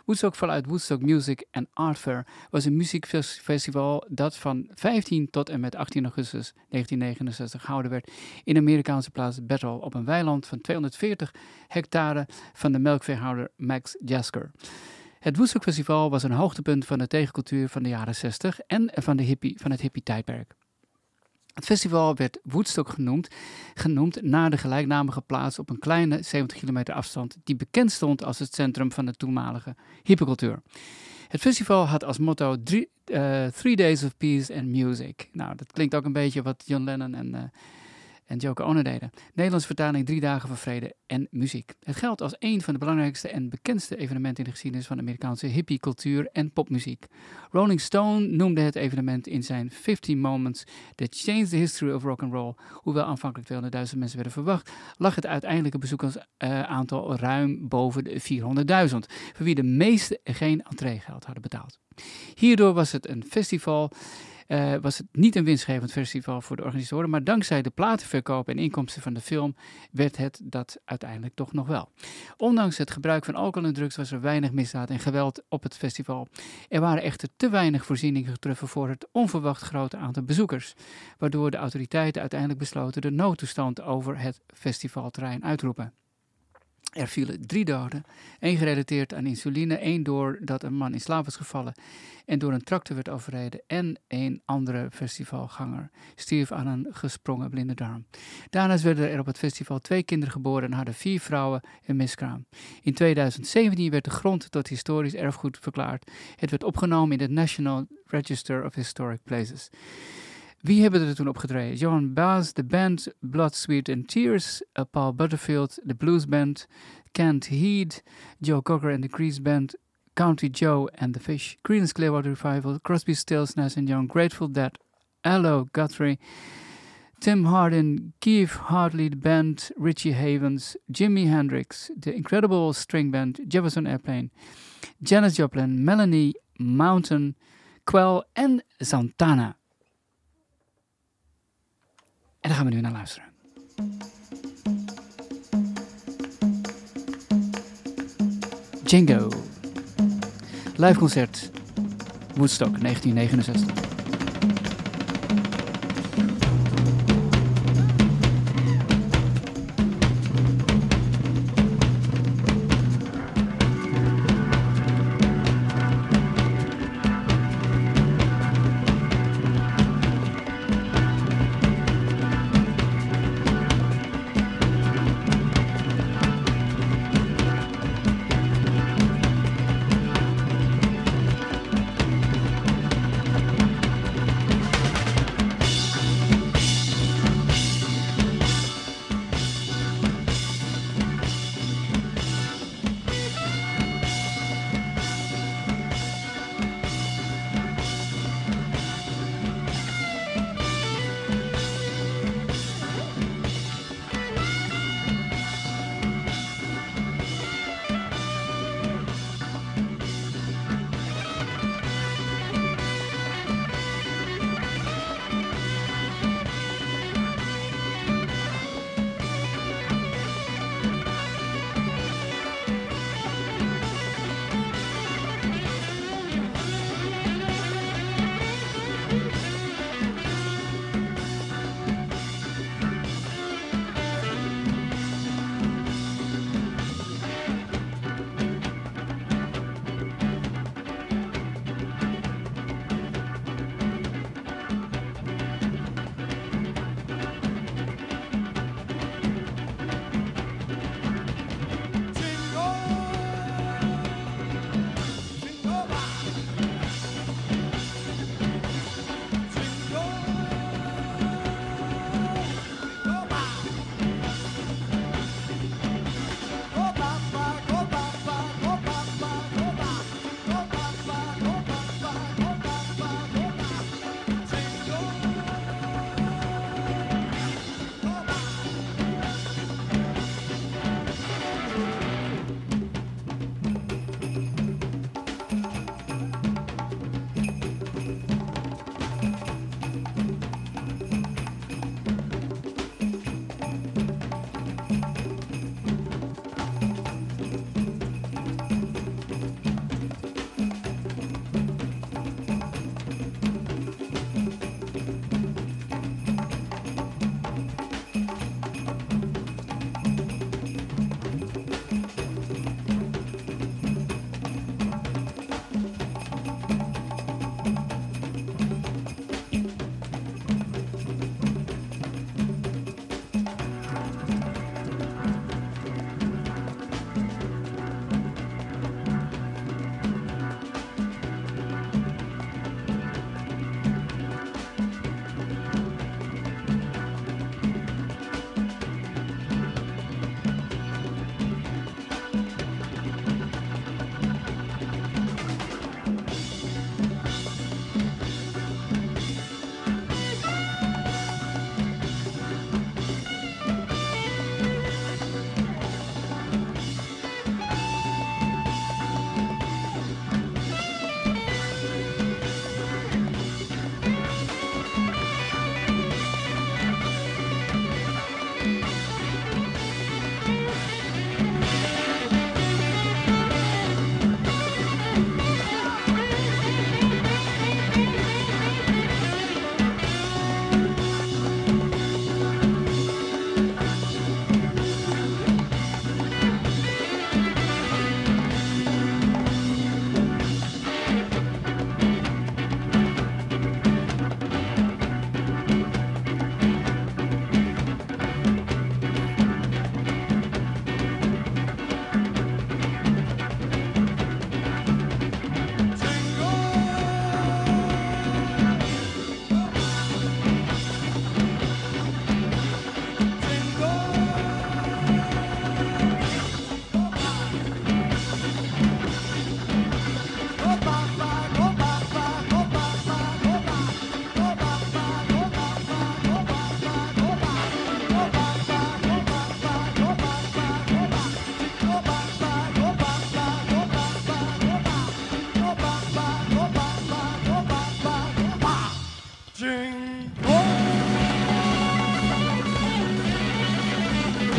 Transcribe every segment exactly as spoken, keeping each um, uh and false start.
Woodstock vanuit Woodstock Music and Art Fair was een muziekfestival dat van vijftien tot en met achttien augustus negentien negenenzestig gehouden werd in de Amerikaanse plaats Bethel op een weiland van tweehonderdveertig hectare van de melkveehouder Max Jasker. Het Woodstock Festival was een hoogtepunt van de tegencultuur van de jaren zestig en van, de hippie, van het hippie-tijdperk. Het festival werd Woodstock genoemd, genoemd naar de gelijknamige plaats op een kleine zeventig kilometer afstand die bekend stond als het centrum van de toenmalige hippiecultuur. Het festival had als motto drie, uh, Three Days of Peace and Music. Nou, dat klinkt ook een beetje wat John Lennon en... Uh, en Yoko Ono deden. Nederlandse vertaling drie dagen van vrede en muziek. Het geldt als een van de belangrijkste en bekendste evenementen in de geschiedenis van de Amerikaanse hippie-cultuur en popmuziek. Rolling Stone noemde het evenement in zijn fifty Moments that Changed the History of Rock and Roll. Hoewel aanvankelijk tweehonderdduizend mensen werden verwacht, lag het uiteindelijke bezoekersaantal uh, ruim boven de vierhonderdduizend, voor wie de meesten geen entreegeld hadden betaald. Hierdoor was het een festival... Uh, was het niet een winstgevend festival voor de organisatoren, maar dankzij de platenverkoop en inkomsten van de film werd het dat uiteindelijk toch nog wel. Ondanks het gebruik van alcohol en drugs was er weinig misdaad en geweld op het festival. Er waren echter te weinig voorzieningen getroffen voor het onverwacht grote aantal bezoekers, waardoor de autoriteiten uiteindelijk besloten de noodtoestand over het festivalterrein uitroepen. Er vielen drie doden, één gerelateerd aan insuline, één doordat een man in slaap was gevallen en door een tractor werd overreden en één andere festivalganger stierf aan een gesprongen blinde darm. Daarnaast werden er op het festival twee kinderen geboren en hadden vier vrouwen een miskraam. In tweeduizend zeventien werd de grond tot historisch erfgoed verklaard. Het werd opgenomen in het National Register of Historic Places. Wie hebben er toen opgetreden? Johan Baez, de band Blood, Sweat and Tears, uh, Paul Butterfield, de Blues Band, Kent Heed, Joe Cocker and the Grease Band, Country Joe and the Fish, Creedence Clearwater Revival, Crosby, Stills, Nash and Young, Grateful Dead, Allo Guthrie, Tim Hardin, Keith Hartley, the band, Richie Havens, Jimi Hendrix, The Incredible String Band, Jefferson Airplane, Janis Joplin, Melanie Mountain, Quell en Santana. En daar gaan we nu naar luisteren. Django. Live concert. Woodstock negentien negenenzestig.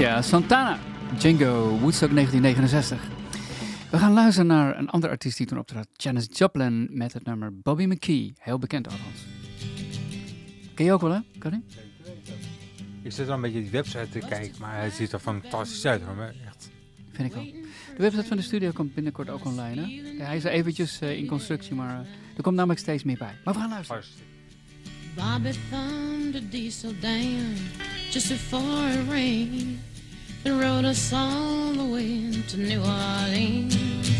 Ja, Santana, Django, Woodstock negentien negenenzestig. We gaan luisteren naar een andere artiest die toen optrad. Janis Joplin met het nummer Bobby McGee. Heel bekend althans. Ken je ook wel, hè? Kan je? Ik zit wel een beetje die website te kijken, maar hij ziet er fantastisch uit, hoor. Echt. Vind ik wel. De website van de studio komt binnenkort ook online, hè? Ja, hij is er eventjes uh, in constructie, maar uh, er komt namelijk steeds meer bij. Maar we gaan luisteren. Bobby thumbed a diesel down just before it rained and rode us all the way to New Orleans.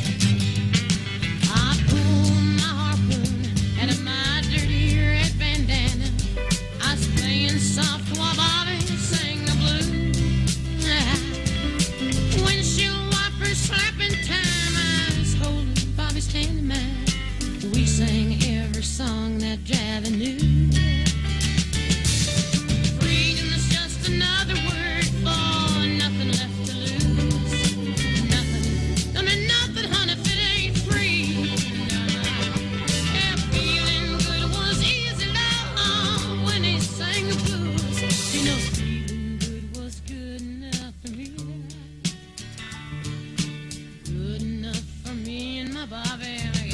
I pulled my harpoon out of my dirty red bandana. I was playing soft while Bobby sang the blues. Windshield wipers slapping time, I was holding Bobby's hand in mine. We sang every song that Javi knew. Another word for nothing left to lose. Nothing, don't mean nothing, honey, if it ain't free. Yeah, feeling good was easy, love, when he sang the blues. You know, feeling good was good enough for me. Good enough for me and my Bobby.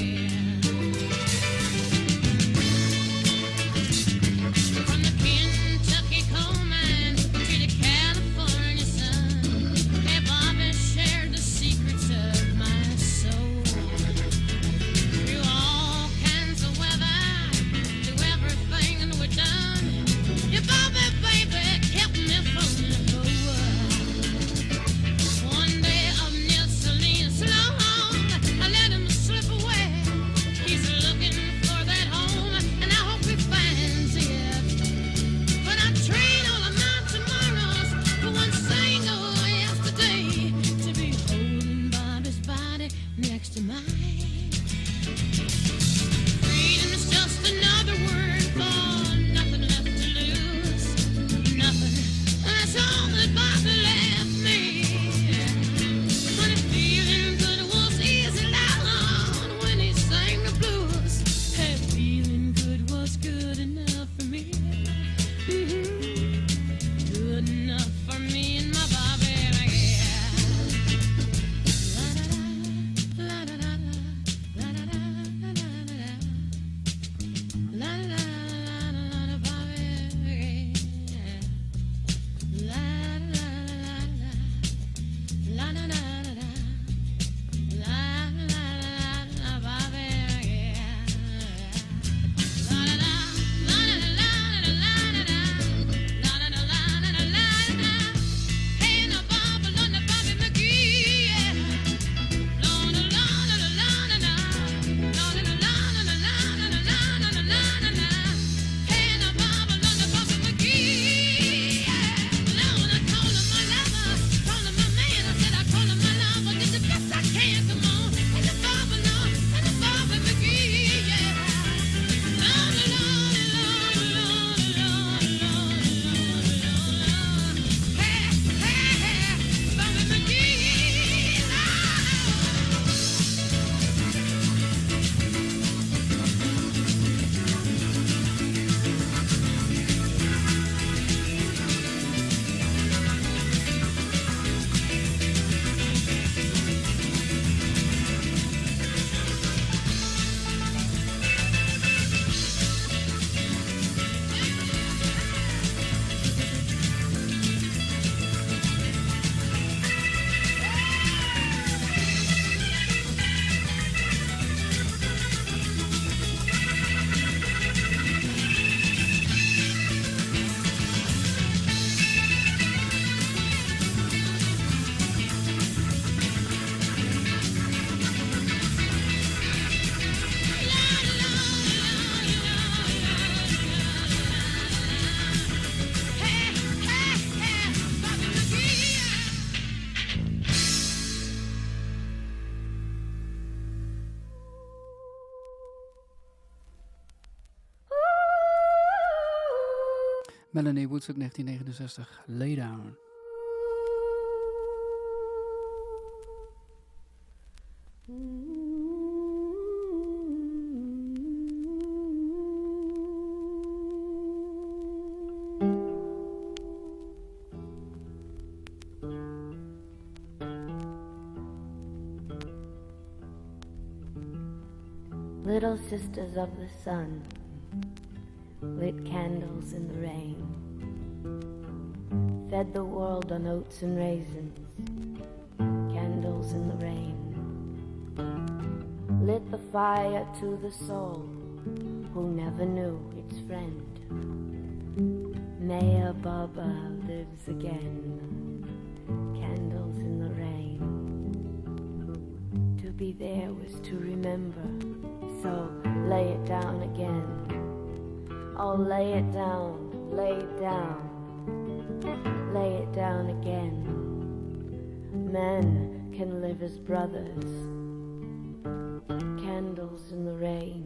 Melanie Woodstock negentien negenenzestig, Lay Down. Little sisters of the sun, lit candles in the rain, fed the world on oats and raisins, candles in the rain, lit the fire to the soul who never knew its friend. Maya Baba lives again, candles in the rain. To be there was to remember, so lay it down again. Oh, lay it down, lay it down, lay it down again. Men can live as brothers, candles in the rain.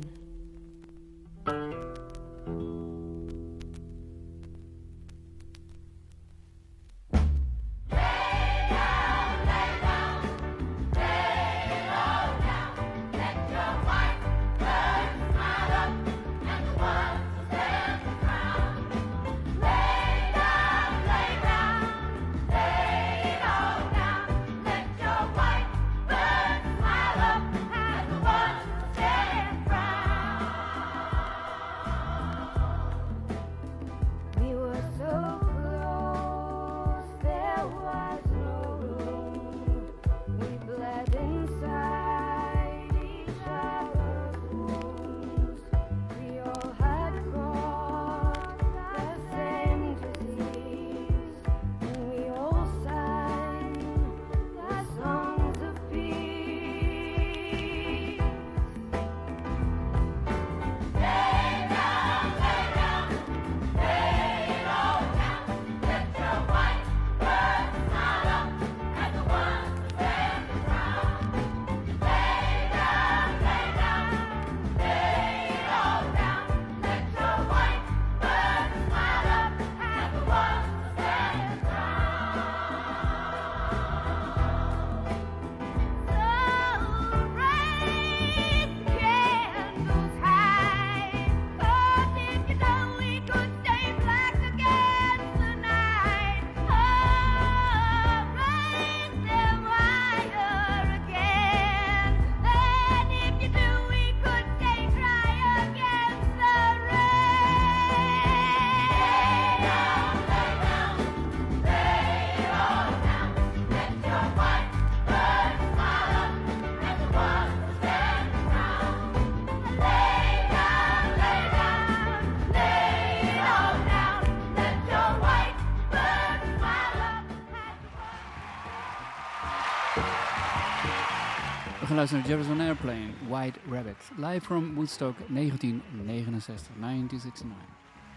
We gaan luisteren naar Jefferson Airplane, White Rabbit. Live from Woodstock negentien negenenzestig, negentien zesenzestig.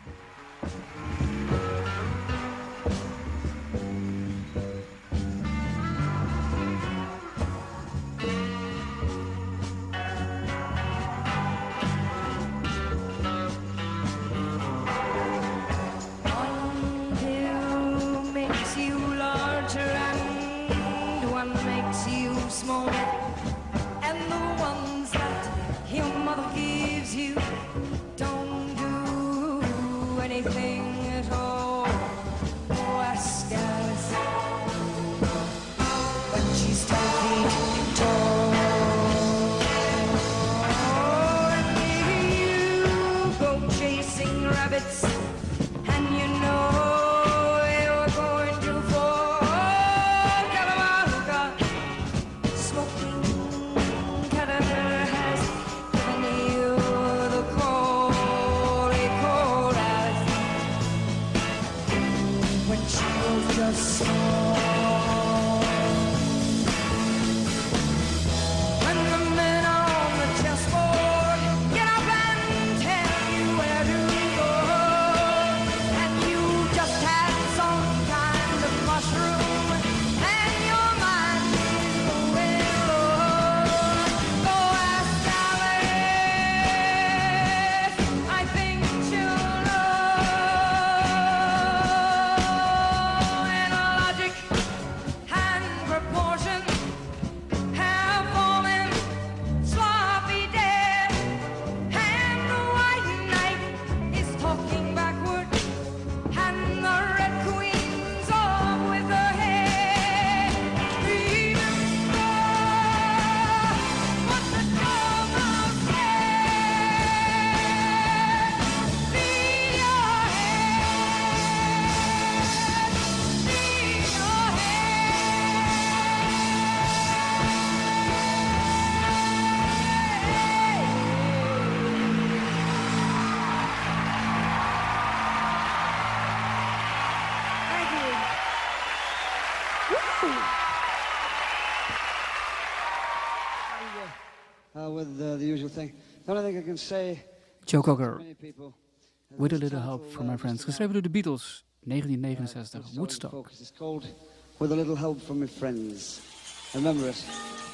One pill makes you larger and one makes you smaller. And the ones that your mother gives you don't do anything at all. uh, the usual thing. The only thing I can say Joe to Cocker, many people is With a it's Little time Help for, from uh, My Friends. Mister Geschreven door de Beatles, Brown, uh, negentien put negenenzestig, us all in Woodstock. focus. It's called With a Little Help from My Friends. Remember it.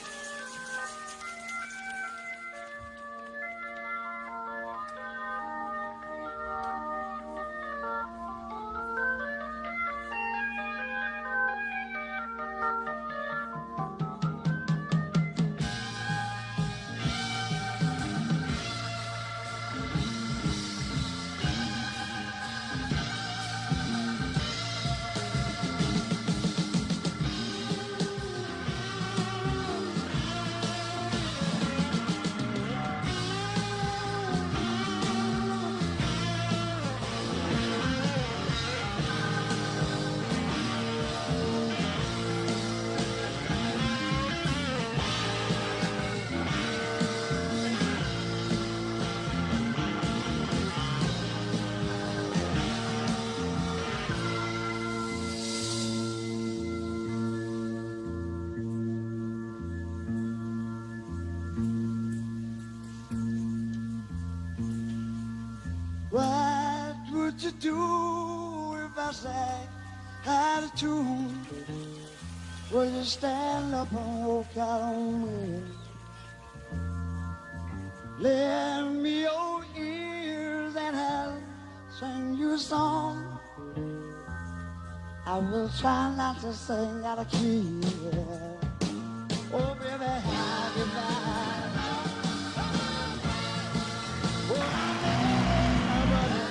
What would you do if I sang out of tune? Will you stand up and walk out on me? Lend me your ears and I'll sing you a song. I will try not to sing out of key. Oh, baby, how you like? Oh, I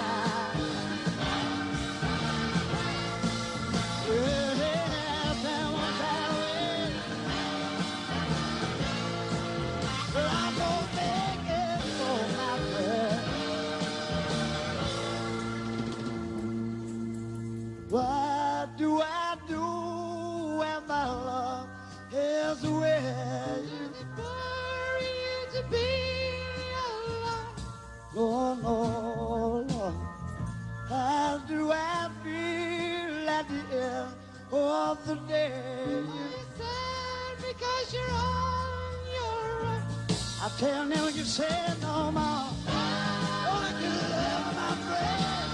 What do I do when my love is where you for you to be alone? No, no, no. How do I feel at the end of the day? You're sad because you're on your own. I tell them you say no more. Only to love my friend.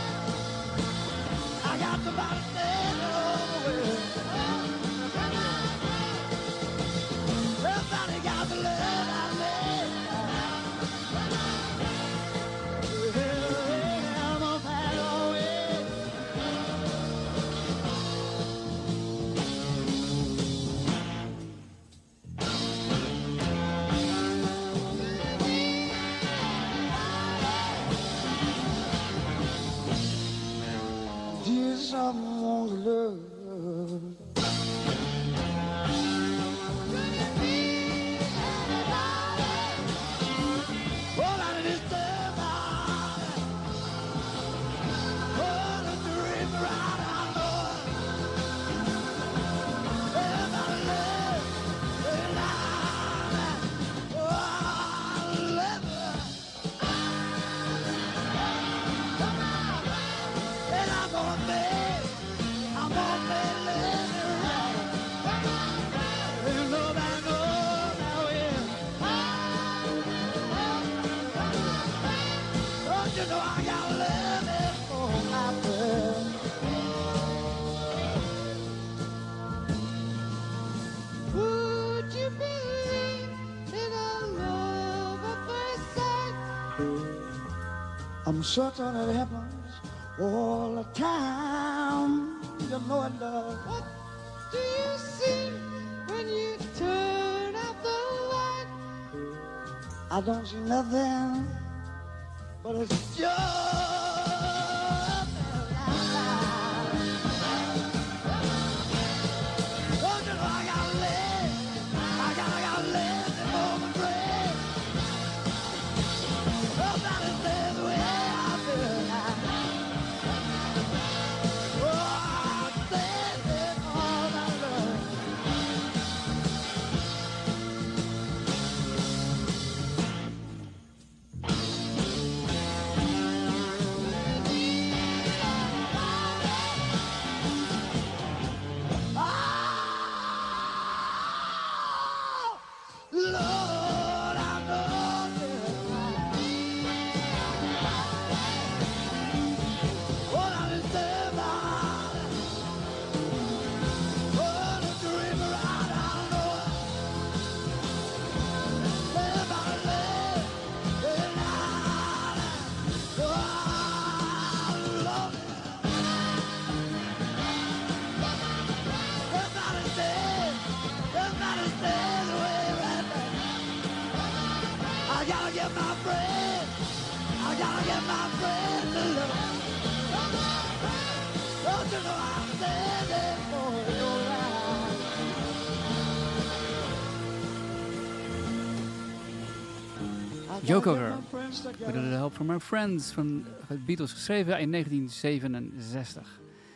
I got the body stand over. Everybody got the love I need. I'm a bad away. Dear someone's love. All I need is love. Oh, the dream right I know. Everybody love, they love. Oh, I love her. And I'm gonna make, I'm gonna make living right. And nobody knows how it is. Don't you know I got love it for my friend? Would you believe in a love at first sight? I'm certain it happens all the time. You know it does. What do you see when you turn out the light? I don't see nothing, but it's just don't you know I gotta live? I gotta, I gotta live before my grave. Nobody says the way I feel now. Oh, I said it all my love. I gotta get my friend. I gotta get my friend to love. Don't you know I'm standing for your life? Yoko Girl, with the help from our friends van de Beatles, geschreven in negentien zevenenzestig.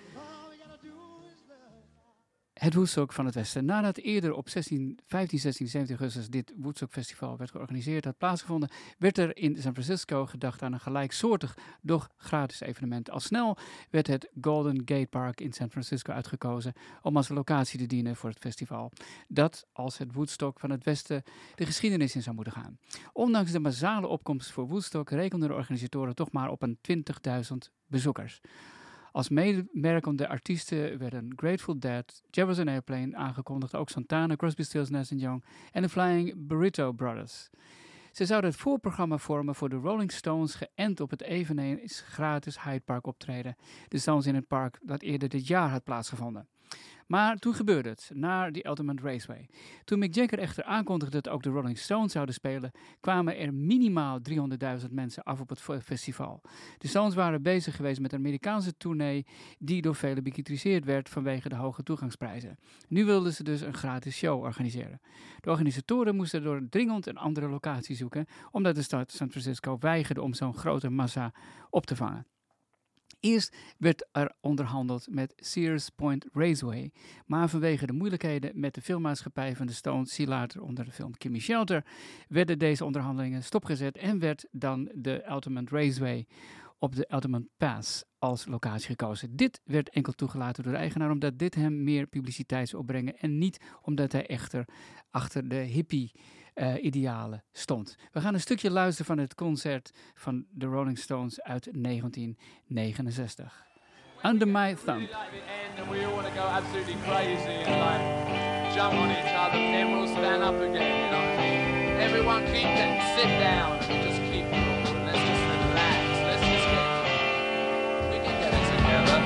Het Woodstock van het Westen. Nadat eerder op zestien, vijftien, zestien, zeventien augustus dit Woodstock Festival werd georganiseerd, had plaatsgevonden, werd er in San Francisco gedacht aan een gelijksoortig, doch gratis evenement. Al snel werd het Golden Gate Park in San Francisco uitgekozen om als locatie te dienen voor het festival. Dat als het Woodstock van het Westen de geschiedenis in zou moeten gaan. Ondanks de massale opkomst voor Woodstock rekenden de organisatoren toch maar op een twintigduizend bezoekers. Als medewerkende artiesten werden Grateful Dead, Jefferson Airplane aangekondigd, ook Santana, Crosby, Stills, Nash and Young en de Flying Burrito Brothers. Ze zouden het voorprogramma vormen voor de Rolling Stones, geënt op het eveneens gratis Hyde Park optreden. De Stones in het park dat eerder dit jaar had plaatsgevonden. Maar toen gebeurde het, naar die Ultimate Raceway. Toen Mick Jagger echter aankondigde dat ook de Rolling Stones zouden spelen, kwamen er minimaal driehonderdduizend mensen af op het festival. De Stones waren bezig geweest met een Amerikaanse tournee die door velen bekritiseerd werd vanwege de hoge toegangsprijzen. Nu wilden ze dus een gratis show organiseren. De organisatoren moesten door dringend een andere locatie zoeken, omdat de stad San Francisco weigerde om zo'n grote massa op te vangen. Eerst werd er onderhandeld met Sears Point Raceway, maar vanwege de moeilijkheden met de filmmaatschappij van de Stones, zie later onder de film Gimme Shelter, werden deze onderhandelingen stopgezet en werd dan de Ultimate Raceway op de Ultimate Pass als locatie gekozen. Dit werd enkel toegelaten door de eigenaar omdat dit hem meer publiciteit zou opbrengen en niet omdat hij echter achter de hippie Uh, idealen stond. We gaan een stukje luisteren van het concert van de Rolling Stones uit negentien negenenzestig. Under My Thumb. And we all want to go absolutely crazy and like jump on each other, and then we'll stand up again. You know, everyone keep it, sit down, and just keep cool. Let's just relax. Let's just get. We can get it together.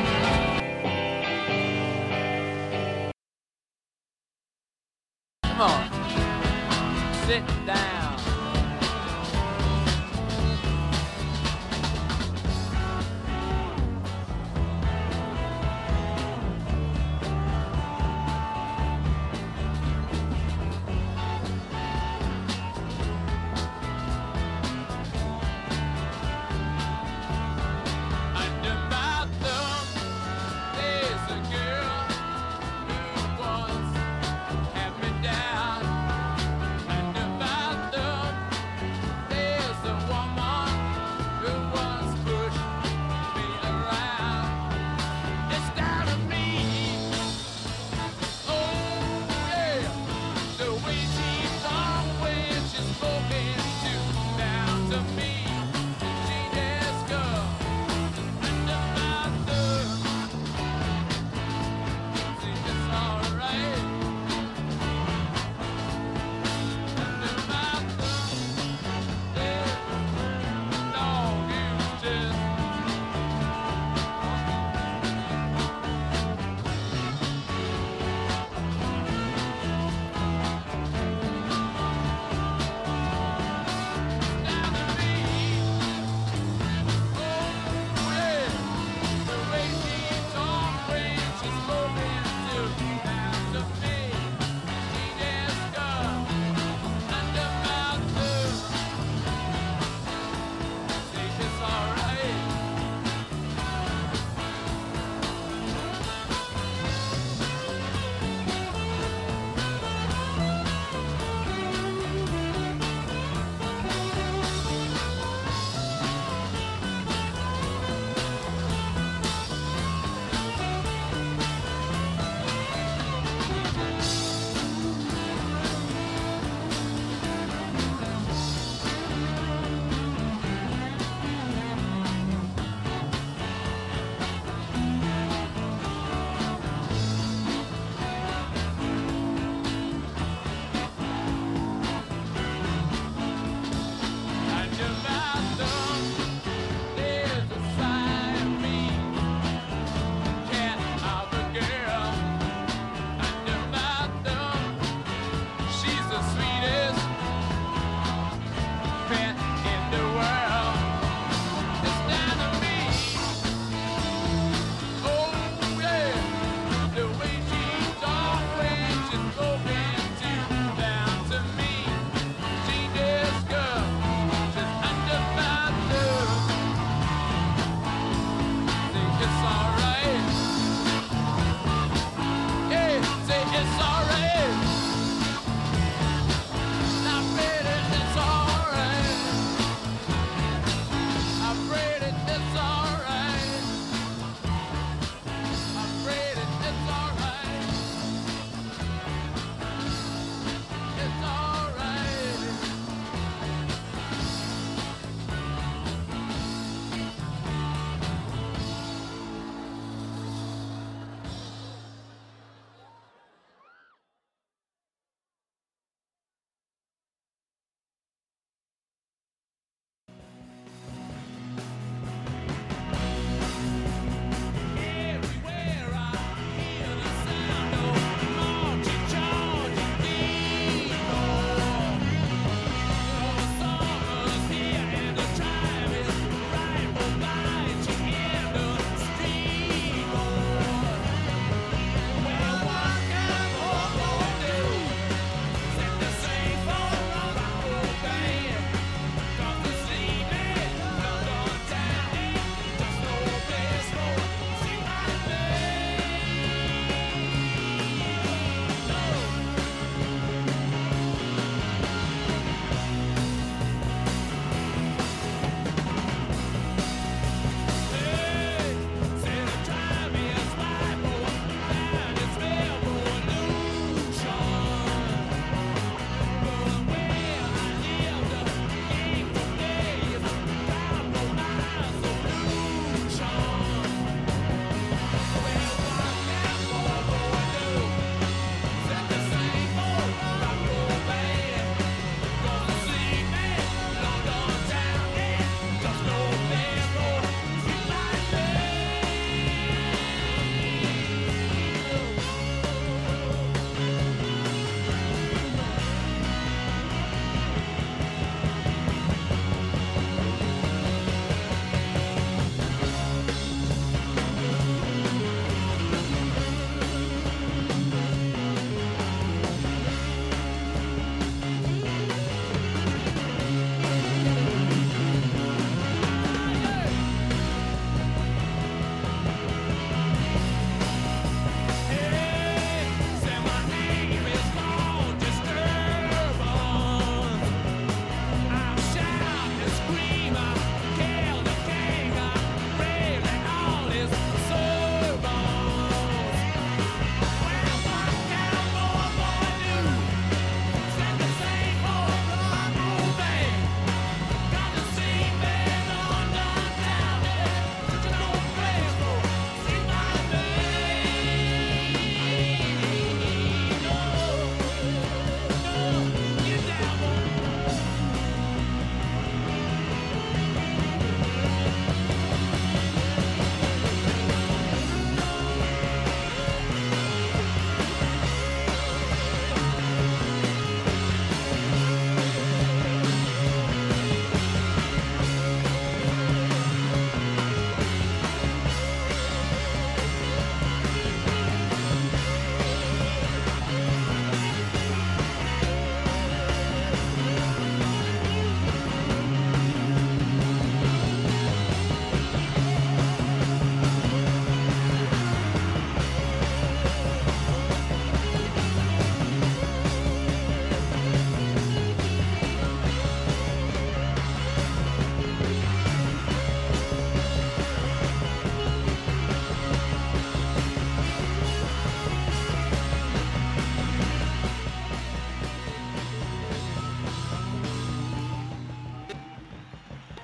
Come on. Sit down.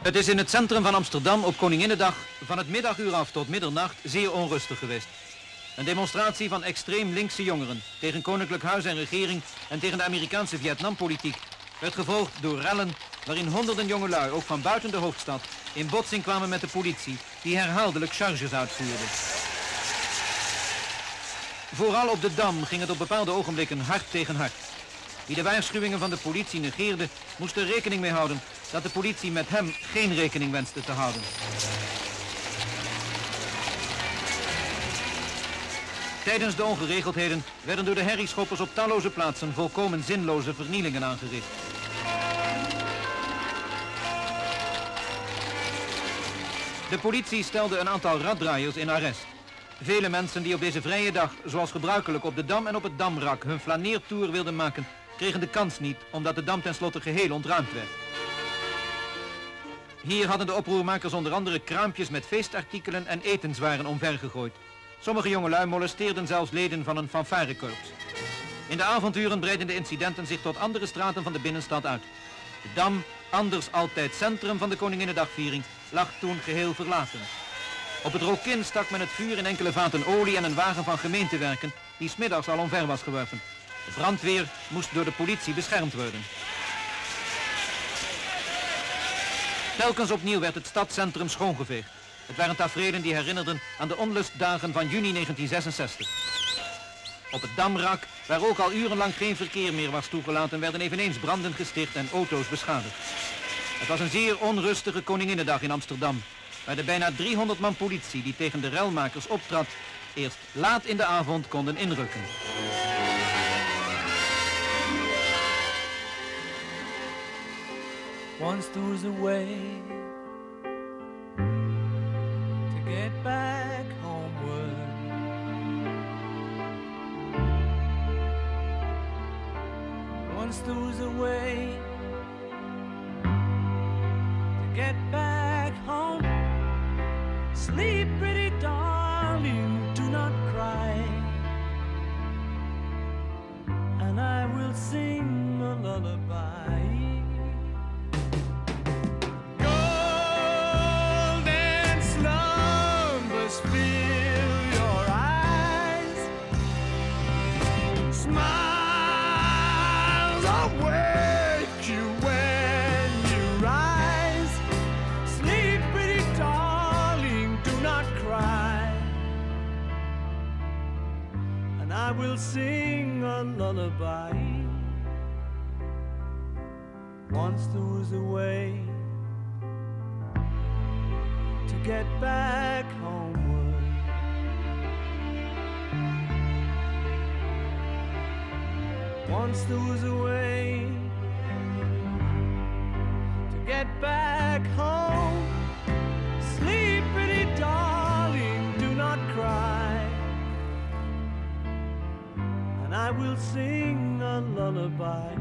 Het is in het centrum van Amsterdam op Koninginnedag van het middaguur af tot middernacht zeer onrustig geweest. Een demonstratie van extreem linkse jongeren tegen koninklijk huis en regering en tegen de Amerikaanse Vietnampolitiek werd gevolgd door rellen waarin honderden jongelui, ook van buiten de hoofdstad, in botsing kwamen met de politie die herhaaldelijk charges uitvoerde. Vooral op de Dam ging het op bepaalde ogenblikken hard tegen hard. Wie de waarschuwingen van de politie negeerde, moest er rekening mee houden dat de politie met hem geen rekening wenste te houden. Tijdens de ongeregeldheden werden door de herrieschoppers op talloze plaatsen volkomen zinloze vernielingen aangericht. De politie stelde een aantal raddraaiers in arrest. Vele mensen die op deze vrije dag, zoals gebruikelijk op de Dam en op het Damrak, hun flaneertour wilden maken, kregen de kans niet, omdat de Dam tenslotte geheel ontruimd werd. Hier hadden de oproermakers onder andere kraampjes met feestartikelen en etenswaren omvergegooid. Sommige jongelui molesteerden zelfs leden van een fanfarekorps. In de avonturen breidden de incidenten zich tot andere straten van de binnenstad uit. De Dam, anders altijd centrum van de Koninginnedagviering, lag toen geheel verlaten. Op het Rokin stak men het vuur in enkele vaten olie en een wagen van gemeentewerken die 's middags al omver was geworpen. De brandweer moest door de politie beschermd worden. Telkens opnieuw werd het stadscentrum schoongeveegd. Het waren taferelen die herinnerden aan de onlustdagen van juni negentien zesenzestig. Op het Damrak, waar ook al urenlang geen verkeer meer was toegelaten, werden eveneens branden gesticht en auto's beschadigd. Het was een zeer onrustige Koninginnedag in Amsterdam, waar de bijna driehonderd man politie die tegen de relmakers optrad, eerst laat in de avond konden inrukken. Once there was a way to get back homeward. Once there was a way to get back home. Sleep, pretty darling, do not cry, and I will sing a lullaby. Golden slumbers fill your eyes, smiles awake you when you rise. Sleep, pretty darling, do not cry, and I will sing a lullaby. Once there was a way to get back homeward. Once there was a way to get back home. Sleep, pretty darling, do not cry, and I will sing a lullaby.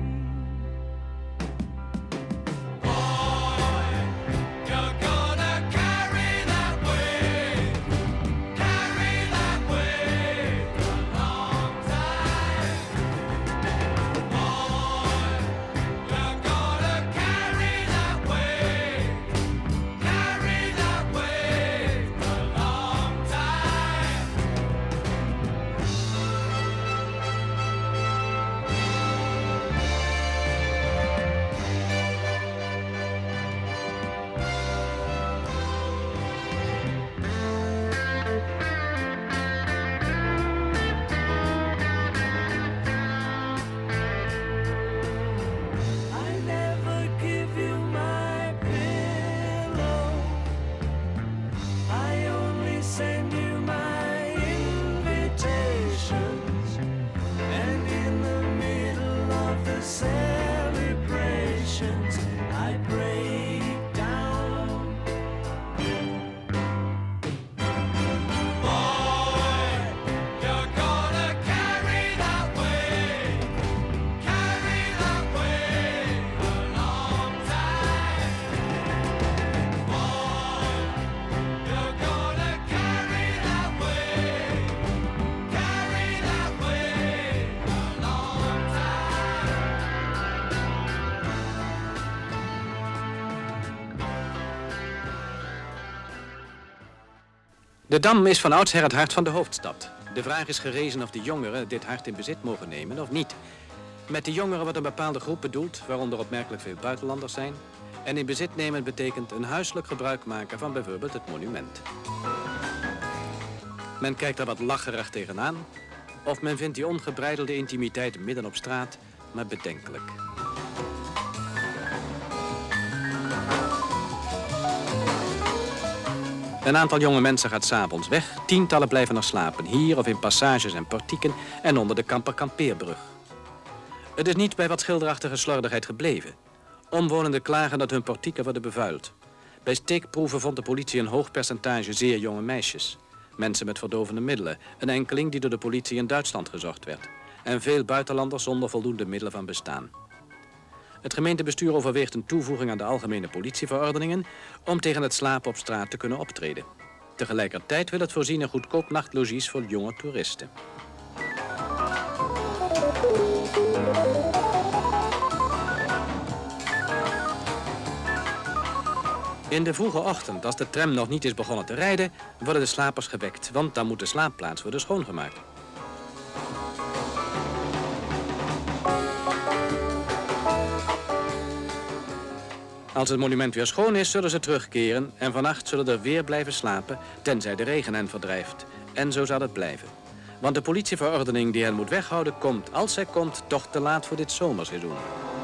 De Dam is van oudsher het hart van de hoofdstad. De vraag is gerezen of de jongeren dit hart in bezit mogen nemen of niet. Met de jongeren wordt een bepaalde groep bedoeld, waaronder opmerkelijk veel buitenlanders zijn. En in bezit nemen betekent een huiselijk gebruik maken van bijvoorbeeld het monument. Men kijkt er wat lacherig tegenaan, of men vindt die ongebreidelde intimiteit midden op straat maar bedenkelijk. Een aantal jonge mensen gaat 's avonds weg, tientallen blijven nog slapen, hier of in passages en portieken en onder de Kamper-Kampeerbrug. Het is niet bij wat schilderachtige slordigheid gebleven. Omwonenden klagen dat hun portieken worden bevuild. Bij steekproeven vond de politie een hoog percentage zeer jonge meisjes. Mensen met verdovende middelen, een enkeling die door de politie in Duitsland gezocht werd. En veel buitenlanders zonder voldoende middelen van bestaan. Het gemeentebestuur overweegt een toevoeging aan de algemene politieverordeningen om tegen het slapen op straat te kunnen optreden. Tegelijkertijd wil het voorzien een goedkoop nachtlogies voor jonge toeristen. In de vroege ochtend, als de tram nog niet is begonnen te rijden, worden de slapers gewekt, want dan moet de slaapplaats worden schoongemaakt. Als het monument weer schoon is, zullen ze terugkeren en vannacht zullen er weer blijven slapen, tenzij de regen hen verdrijft. En zo zal het blijven. Want de politieverordening die hen moet weghouden komt, als zij komt, toch te laat voor dit zomerseizoen.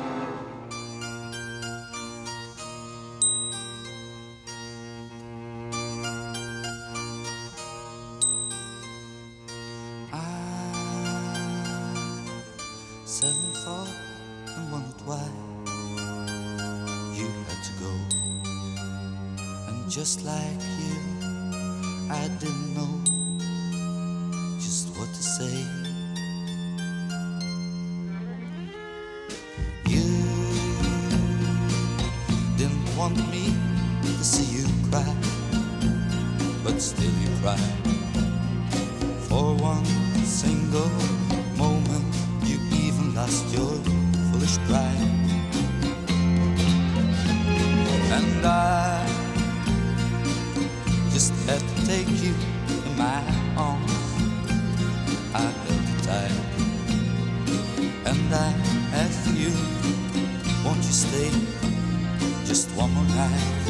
Seven thought and wondered why you had to go. And just like you, I didn't know just what to say. You didn't want me to see you cry, but still you cried for one single moment. You even lost your foolish pride. And I just had to take you in my arms. I held you tight, and I asked you, won't you stay just one more night?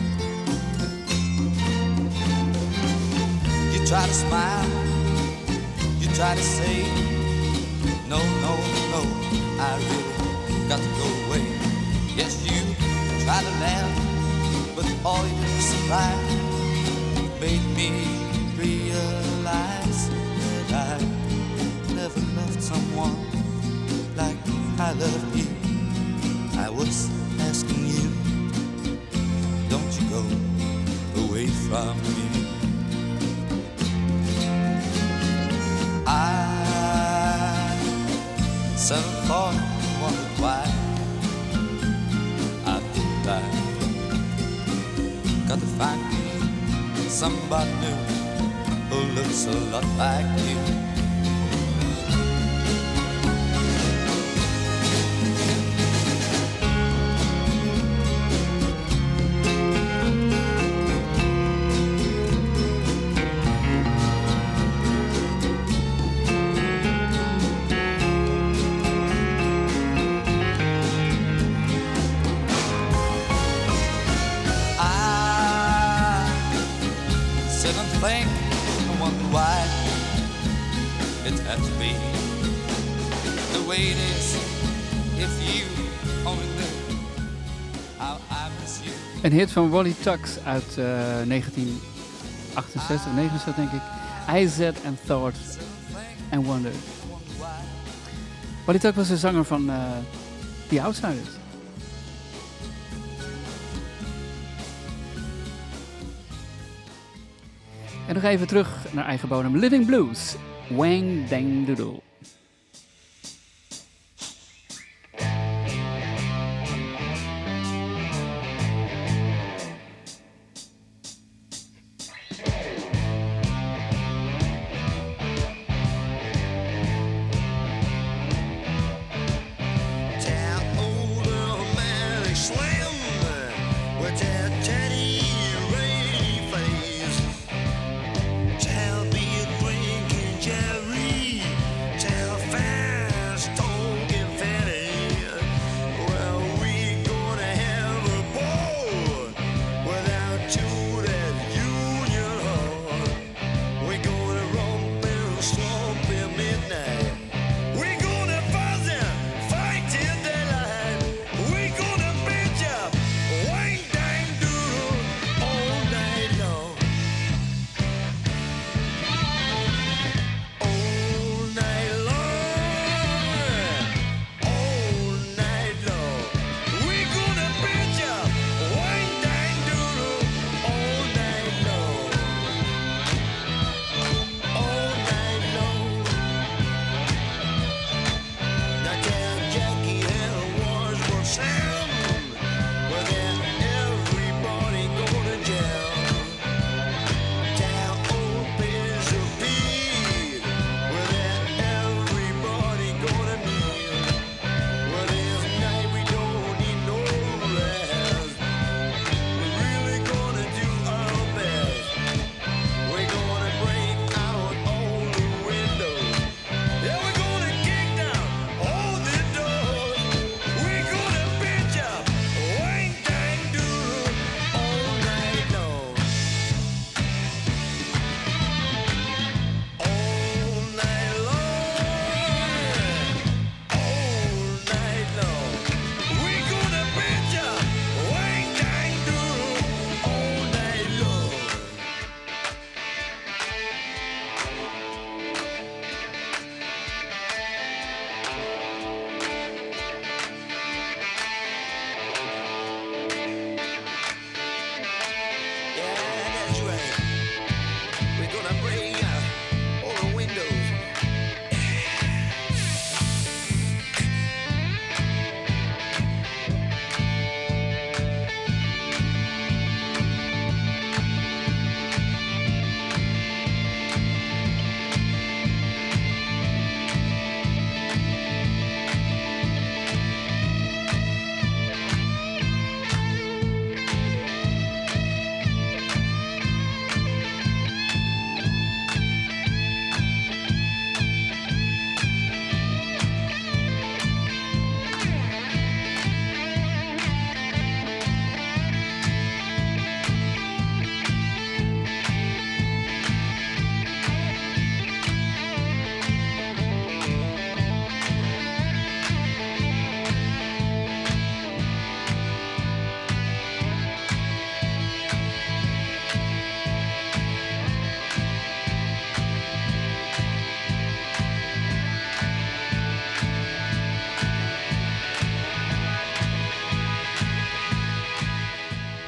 You try to smile, you try to say, no, no, no, I really got to go away. Yes, you try to laugh, but all your surprise made me realize that I never loved someone like I love you. I was asking you, don't you go away from me. I Seven thought and wondered why I didn't die. Got to find me somebody new who looks a lot like you. Think and wonder why it had to be the way it is. If you only knew how I miss you. Een hit van Wally Tux uit uh, negentien achtenzestig, negenenzestig denk ik. I Said and Thought and Wondered. Wally Tux was de zanger van uh, The Outsiders. En nog even terug naar eigen bodem. Living Blues. Wang Dang Doodle.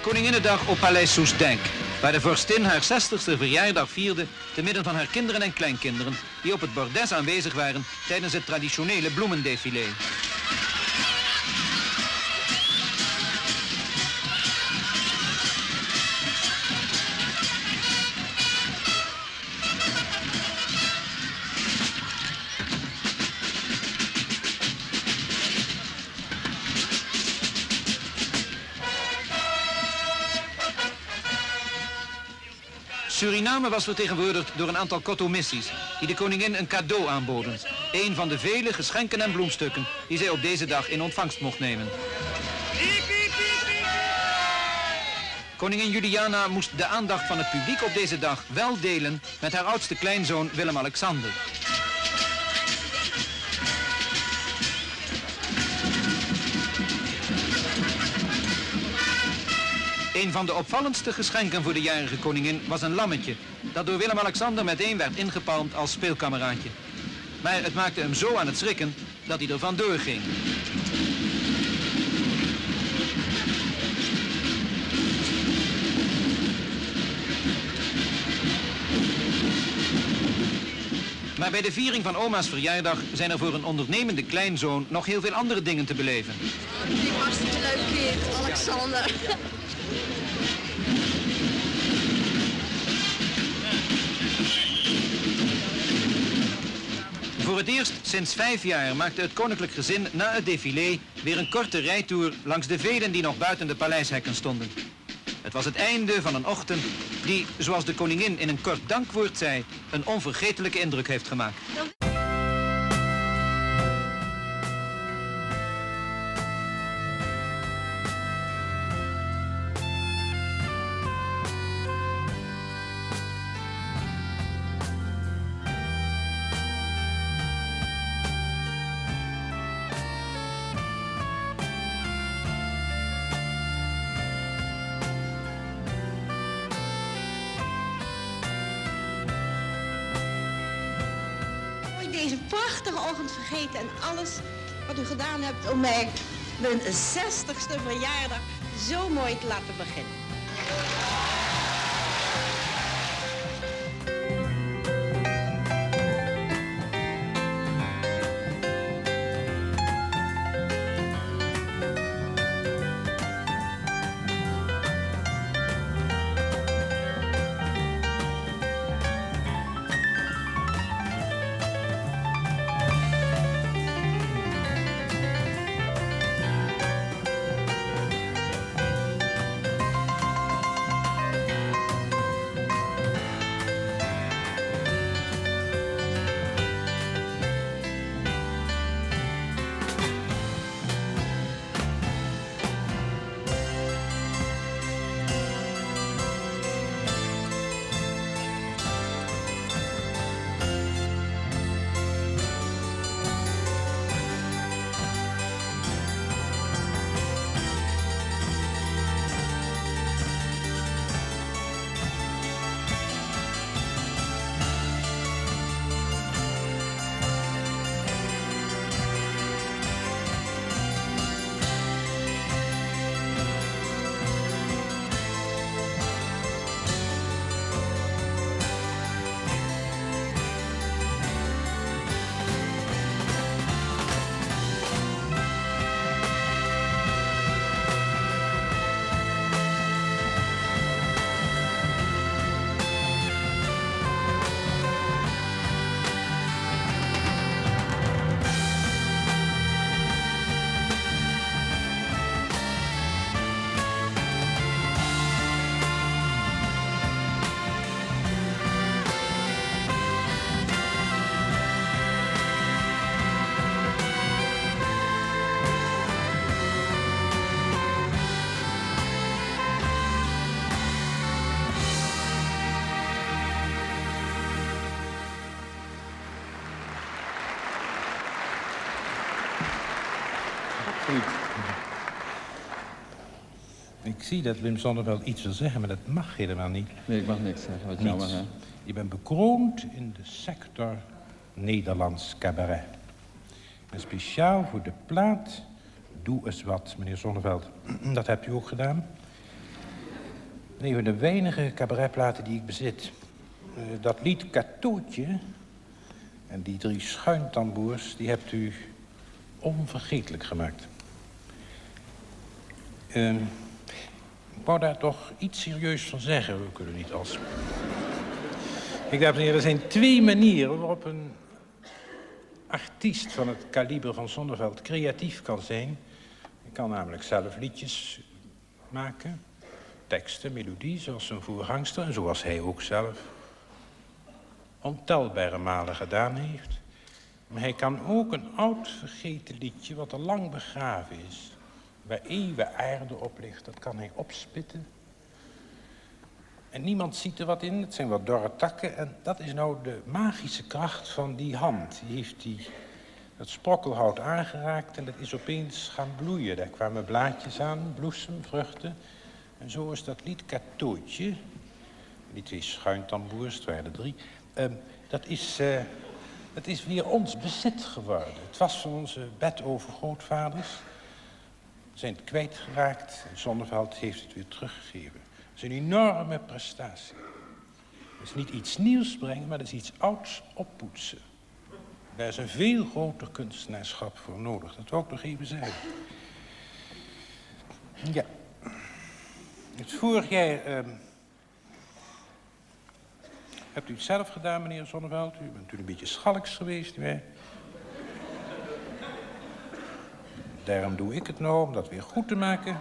Koninginnedag op Paleis Soestdijk, waar de vorstin haar zestigste verjaardag vierde te midden van haar kinderen en kleinkinderen die op het bordes aanwezig waren tijdens het traditionele bloemendefilé. Suriname was vertegenwoordigd door een aantal kotomissies die de koningin een cadeau aanboden. Een van de vele geschenken en bloemstukken die zij op deze dag in ontvangst mocht nemen. Koningin Juliana moest de aandacht van het publiek op deze dag wel delen met haar oudste kleinzoon Willem-Alexander. Een van de opvallendste geschenken voor de jarige koningin was een lammetje, dat door Willem-Alexander meteen werd ingepalmd als speelkameraadje. Maar het maakte hem zo aan het schrikken dat hij er vandoor ging. Maar bij de viering van oma's verjaardag zijn er voor een ondernemende kleinzoon nog heel veel andere dingen te beleven. Die hartstikke leuk kind, Alexander. Voor het eerst sinds vijf jaar maakte het koninklijk gezin na het défilé weer een korte rijtour langs de velen die nog buiten de paleishekken stonden. Het was het einde van een ochtend die, zoals de koningin in een kort dankwoord zei, een onvergetelijke indruk heeft gemaakt. Deze prachtige ochtend vergeten en alles wat u gedaan hebt om mij mijn zestigste verjaardag zo mooi te laten beginnen. Ik zie dat Wim Sonneveld iets wil zeggen, maar dat mag helemaal niet. Nee, ik mag niks zeggen. Wat Niets. jammer, hè? Je bent bekroond in de sector Nederlands cabaret. En speciaal voor de plaat Doe eens wat, meneer Sonneveld. Dat hebt u ook gedaan. een van de weinige cabaretplaten die ik bezit. Uh, dat lied Katootje en die drie schuintamboers, die hebt u onvergetelijk gemaakt. Uh, ik wou daar toch iets serieus van zeggen. We kunnen niet als... Ik dacht, meneer, er zijn twee manieren waarop een artiest van het kaliber van Zonneveld creatief kan zijn. Hij kan namelijk zelf liedjes maken, teksten, melodie, zoals zijn voorgangster en zoals hij ook zelf ontelbare malen gedaan heeft. Maar hij kan ook een oud vergeten liedje, wat al lang begraven is, waar eeuwen aarde op ligt, dat kan hij opspitten. En niemand ziet er wat in, het zijn wat dorre takken. En dat is nou de magische kracht van die hand. Die heeft die, dat sprokkelhout aangeraakt en dat is opeens gaan bloeien. Daar kwamen blaadjes aan, bloesem, vruchten. En zo is dat lied Katootje, die twee schuintamboers, het waren er drie, uh, dat, is, uh, dat is weer ons bezit geworden. Het was van onze bedovergrootvaders. Ze zijn het kwijtgeraakt en Zonneveld heeft het weer teruggegeven. Dat is een enorme prestatie. Dat is niet iets nieuws brengen, maar dat is iets ouds oppoetsen. Daar is een veel groter kunstenaarschap voor nodig. Dat wil ik nog even zeggen. Ja. Het vorig jaar uh, hebt u het zelf gedaan, meneer Zonneveld. U bent toen een beetje schalks geweest. Hè? Daarom doe ik het nou, om dat weer goed te maken.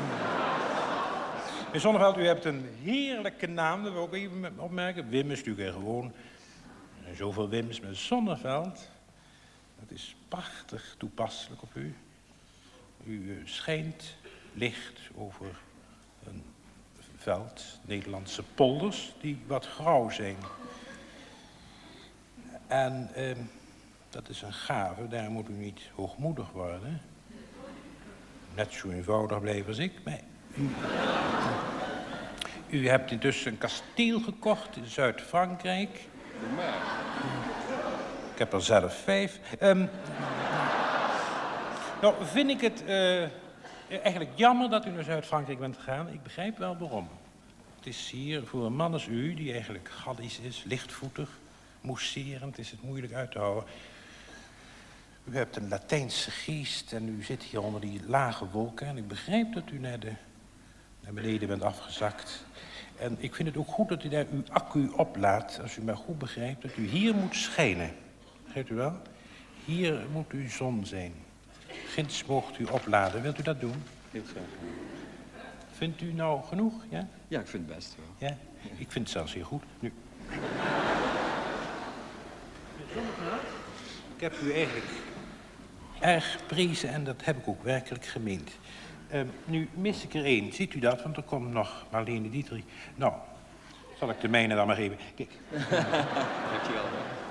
Meneer Zonneveld, u hebt een heerlijke naam, dat wil ik even opmerken. Wim is natuurlijk gewoon. Er zijn zoveel Wims met Zonneveld. Dat is prachtig toepasselijk op u. U schijnt licht over een veld, Nederlandse polders, die wat grauw zijn. En eh, dat is een gave, daar moet u niet hoogmoedig worden. Net zo eenvoudig blijven als ik, maar u, u hebt intussen een kasteel gekocht in Zuid-Frankrijk. Ik heb er zelf vijf. Um, nou, vind ik het uh, eigenlijk jammer dat u naar Zuid-Frankrijk bent gegaan. Ik begrijp wel waarom. Het is hier voor een man als u, die eigenlijk Gallisch is, lichtvoetig, mousserend, is het moeilijk uit te houden. U hebt een Latijnse geest en u zit hier onder die lage wolken. En ik begrijp dat u naar, de, naar beneden bent afgezakt. En ik vind het ook goed dat u daar uw accu oplaadt, als u maar goed begrijpt dat u hier moet schijnen. Begrijpt u wel? Hier moet uw zon zijn. Ginds moogt u opladen. Wilt u dat doen? Heel graag. Vindt u nou genoeg? Ja, ja ik vind het best wel. Ja? Ik vind het zelfs heel goed. Nu. Ik heb u eigenlijk erg geprezen en dat heb ik ook werkelijk gemeend. Uh, nu mis ik er één. Ziet u dat? Want er komt nog Marlene Dietrich. Nou, zal ik de mijne dan maar even. Kijk. Dankjewel.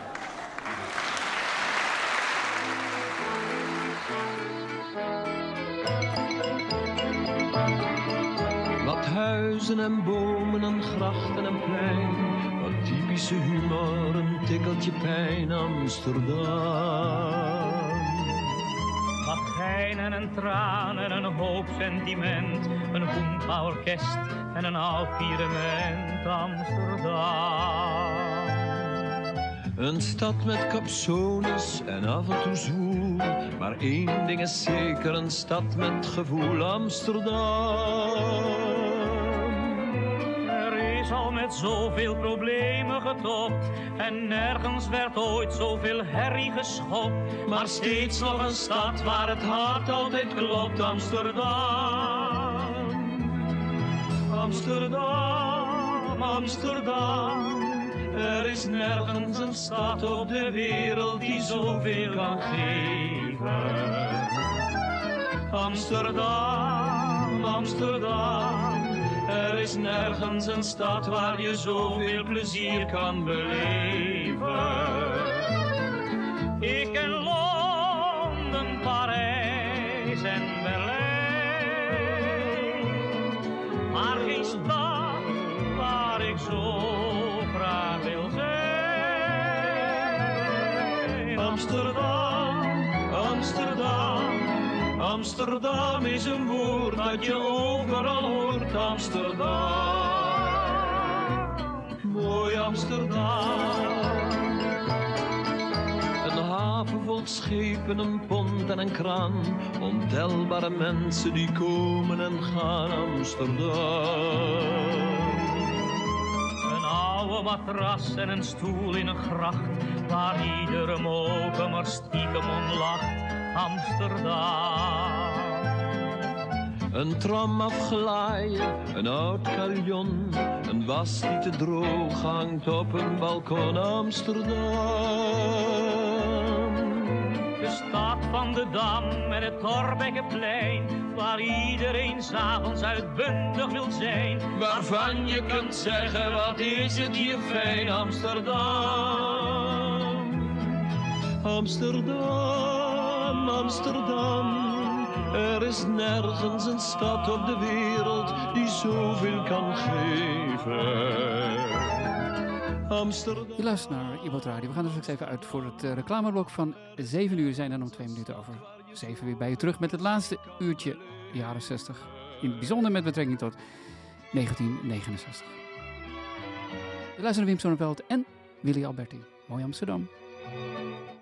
Wat huizen en bomen en grachten en plein. Wat typische humor, een tikkeltje pijn, Amsterdam. Wat geinen en tranen, een hoop sentiment, een boempa-orkest en een oud pirement, Amsterdam. Een stad met capsones en af en toe zwoel, maar één ding is zeker, een stad met gevoel, Amsterdam. Is al met zoveel problemen getopt en nergens werd ooit zoveel herrie geschopt, maar steeds nog een stad waar het hart altijd klopt, Amsterdam. Amsterdam, Amsterdam, er is nergens een stad op de wereld die zoveel kan geven. Amsterdam, Amsterdam, er is nergens een stad waar je zoveel plezier kan beleven. Ik ken Londen, Parijs en Berlijn, maar geen stad waar ik zo graag wil zijn. Amsterdam, Amsterdam, Amsterdam is een woord dat je overal hoort, Amsterdam. Amsterdam. Een haven vol schepen, een pont en een kraan. Ontelbare mensen die komen en gaan Amsterdam. Een oude matras en een stoel in een gracht, waar iedere moker maar stiekem om lacht. Amsterdam. Een tram afglaaien, een oud carillon, een was die te droog hangt op een balkon. Amsterdam. De stad van de Dam met het Thorbeckenplein, waar iedereen 's avonds uitbundig wil zijn. Waarvan je kunt zeggen, wat is het hier fijn. Amsterdam. Amsterdam, Amsterdam. Er is nergens een stad op de wereld die zoveel kan geven. Amsterdam. Je luistert naar Ibot Radio. We gaan er straks even uit voor het uh, reclameblok van zeven uur. Zijn dan om twee minuten over zeven weer bij je terug met het laatste uurtje jaren zestig. In het bijzonder met betrekking tot negentien negenenzestig. Je luistert naar Wim Sonneveld en Willy Alberti. Mooi Amsterdam.